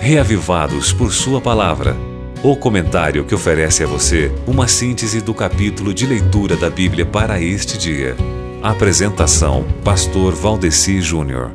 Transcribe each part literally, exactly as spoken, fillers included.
Reavivados por Sua Palavra. O comentário que oferece a você uma síntese do capítulo de leitura da Bíblia para este dia. Apresentação: Pastor Valdeci Júnior.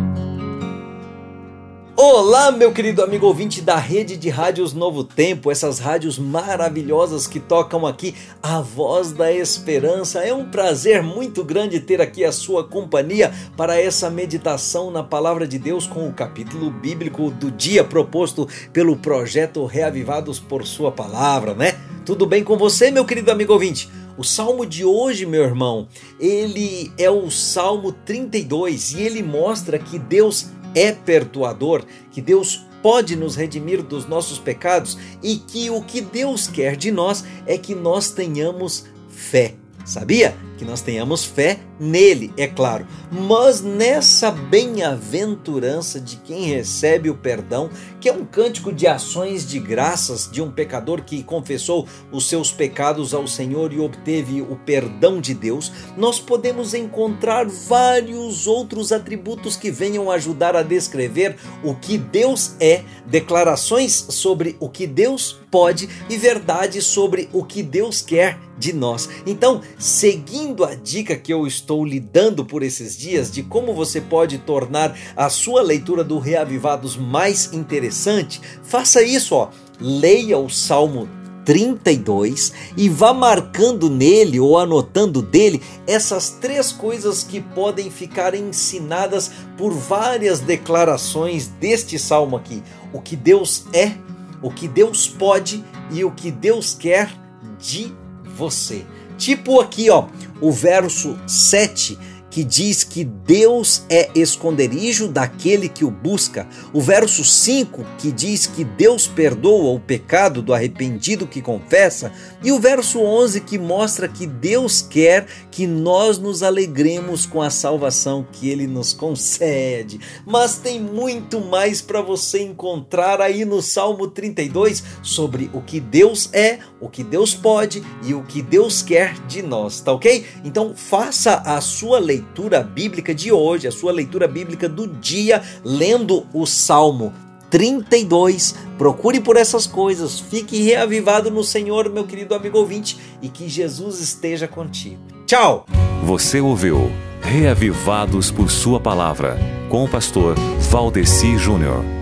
Olá, meu querido amigo ouvinte da rede de rádios Novo Tempo, essas rádios maravilhosas que tocam aqui a voz da esperança. É um prazer muito grande ter aqui a sua companhia para essa meditação na Palavra de Deus com o capítulo bíblico do dia proposto pelo projeto Reavivados por Sua Palavra, né? Tudo bem com você, meu querido amigo ouvinte? O salmo de hoje, meu irmão, ele é o Salmo trinta e dois e ele mostra que Deus é perdoador, que Deus pode nos redimir dos nossos pecados e que o que Deus quer de nós é que nós tenhamos fé. Sabia? Que nós tenhamos fé nele, é claro, mas nessa bem-aventurança de quem recebe o perdão, que é um cântico de ações de graças de um pecador que confessou os seus pecados ao Senhor e obteve o perdão de Deus, nós podemos encontrar vários outros atributos que venham ajudar a descrever o que Deus é, declarações sobre o que Deus pode e verdade sobre o que Deus quer de nós. Então, seguindo a dica que eu estou lhe dando por esses dias de como você pode tornar a sua leitura do Reavivados mais interessante, faça isso, ó. Leia o Salmo trinta e dois e vá marcando nele ou anotando dele essas três coisas que podem ficar ensinadas por várias declarações deste salmo aqui. O que Deus é, o que Deus pode e o que Deus quer de você. Tipo aqui, ó, o verso sete, que diz que Deus é esconderijo daquele que o busca. O verso cinco, que diz que Deus perdoa o pecado do arrependido que confessa. E o verso onze, que mostra que Deus quer que nós nos alegremos com a salvação que Ele nos concede. Mas tem muito mais para você encontrar aí no Salmo trinta e dois sobre o que Deus é, o que Deus pode e o que Deus quer de nós, tá ok? Então faça a sua leitura leitura bíblica de hoje, a sua leitura bíblica do dia, lendo o Salmo trinta e dois. Procure por essas coisas, fique reavivado no Senhor, meu querido amigo ouvinte, e que Jesus esteja contigo. Tchau! Você ouviu Reavivados por Sua Palavra, com o pastor Valdeci Júnior.